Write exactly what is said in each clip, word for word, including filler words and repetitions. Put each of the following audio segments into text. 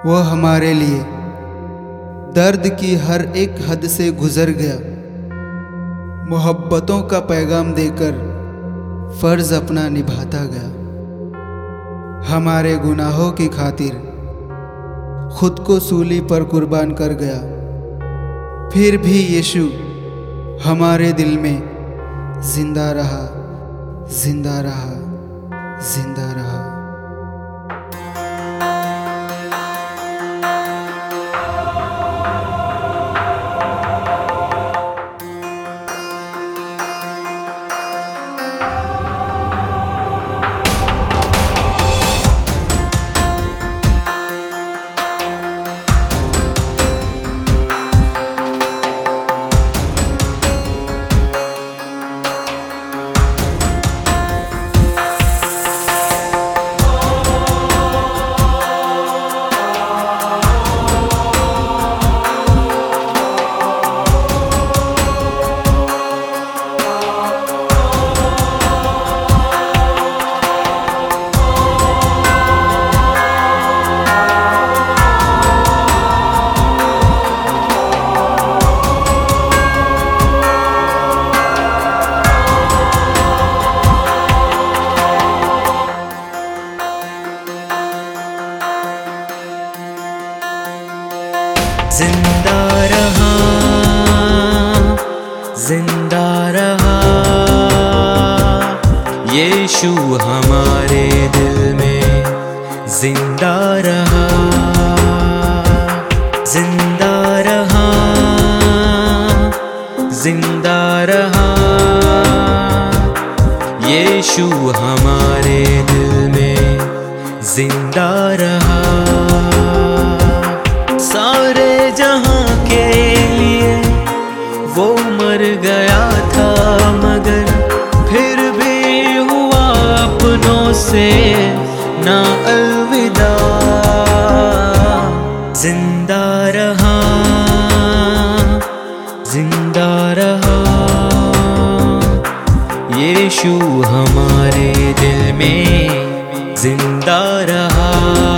वो हमारे लिए दर्द की हर एक हद से गुजर गया। मोहब्बतों का पैगाम देकर फ़र्ज़ अपना निभाता गया। हमारे गुनाहों की खातिर खुद को सूली पर कुर्बान कर गया। फिर भी यीशु हमारे दिल में जिंदा रहा, जिंदा रहा, जिंदा रहा। जिंदा रहा, जिंदा रहा, यीशु हमारे दिल में जिंदा रहा, जिंदा रहा, जिंदा रहा, यीशु हमारे दिल में जिंदा रहा। सारे जहां के लिए वो मर गया था, मगर फिर भी हुआ अपनों से ना अलविदा। जिंदा रहा, जिंदा रहा, यीशु हमारे दिल में जिंदा रहा।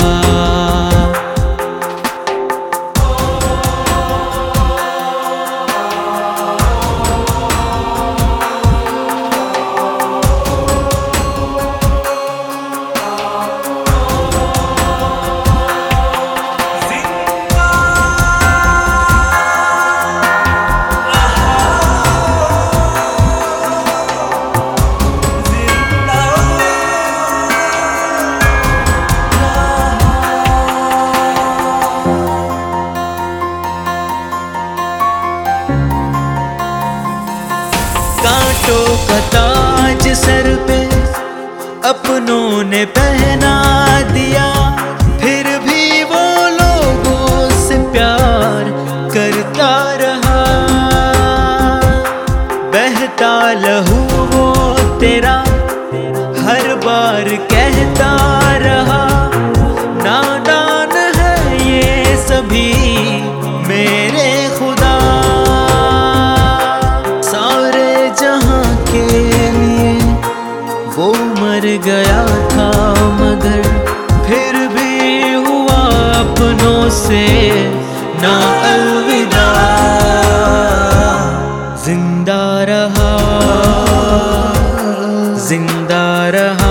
कांटों का ताज सर पे अपनों ने पहना दिया, फिर भी वो लोगों से प्यार करता रहा। बहता लहू वो तेरा हर बार कहता रहा, नादान है ये सभी मेरे खुदा। वो मर गया था, मगर फिर भी हुआ अपनों से ना अलविदा। जिंदा रहा, जिंदा रहा,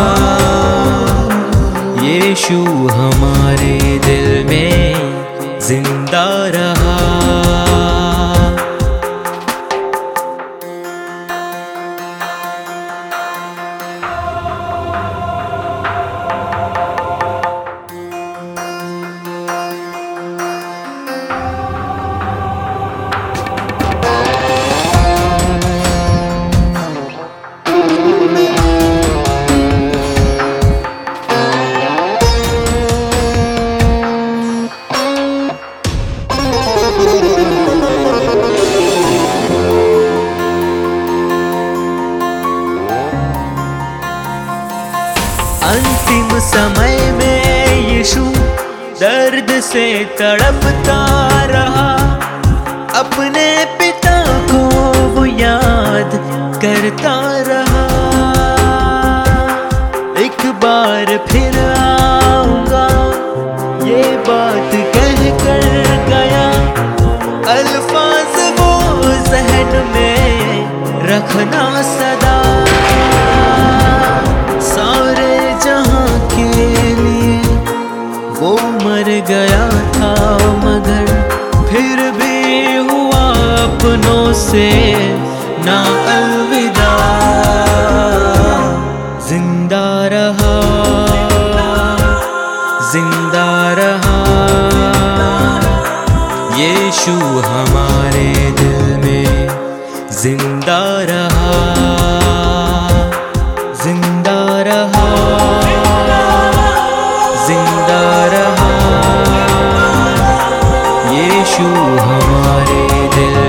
यीशु हमारे दिल में जिंदा रहा। अंतिम समय में यीशु दर्द से तड़पता रहा, अपने पिता को वो याद करता रहा। एक बार फिर आऊंगा, ये बात मन में रखना सदा, सारे जहां के लिए वो मर गया था मगर फिर भी हुआ अपनों से ना अलविदा। जिंदा रहा, जिंदा रहा यीशु हमारे दिल में, जिंदा रहा, जिंदा रहा, जिंदा रहा यीशु हमारे दिल